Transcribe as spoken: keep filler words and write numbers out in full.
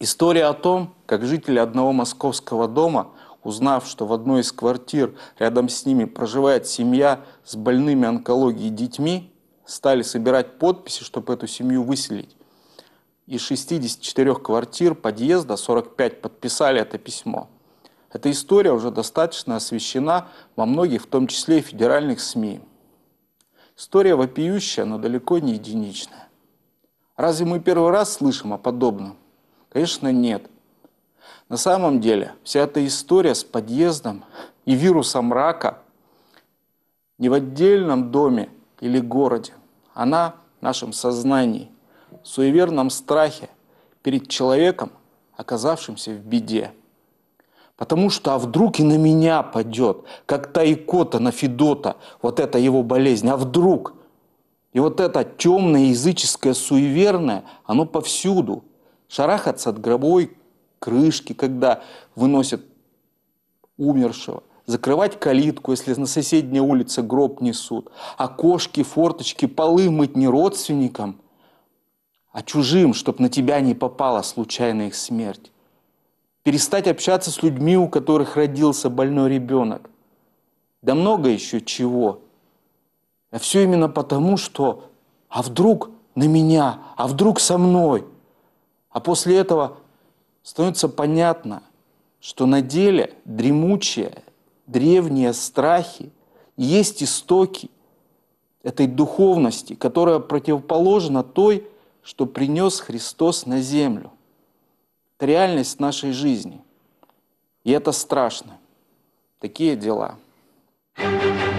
История о том, как жители одного московского дома, узнав, что в одной из квартир рядом с ними проживает семья с больными онкологией детьми, стали собирать подписи, чтобы эту семью выселить. Из шестидесяти четырёх квартир подъезда сорок пять подписали это письмо. Эта история уже достаточно освещена во многих, в том числе и федеральных СМИ. История вопиющая, но далеко не единичная. Разве мы первый раз слышим о подобном? Конечно, нет. На самом деле, вся эта история с подъездом и вирусом рака не в отдельном доме или городе. Она в нашем сознании, в суеверном страхе перед человеком, оказавшимся в беде. Потому что, а вдруг и на меня падет, как та икота на Федота, вот эта его болезнь, а вдруг? И вот это темное, языческое, суеверное, оно повсюду. Шарахаться от гробовой крышки, когда выносят умершего. Закрывать калитку, если на соседней улице гроб несут. Окошки, форточки, полы мыть не родственникам, а чужим, чтоб на тебя не попала случайная их смерть. Перестать общаться с людьми, у которых родился больной ребенок. Да много еще чего. А все именно потому, что а вдруг на меня, а вдруг со мной. А после этого становится понятно, что на деле дремучие, древние страхи есть истоки этой духовности, которая противоположна той, что принес Христос на землю. Это реальность нашей жизни. И это страшно. Такие дела. Thank you.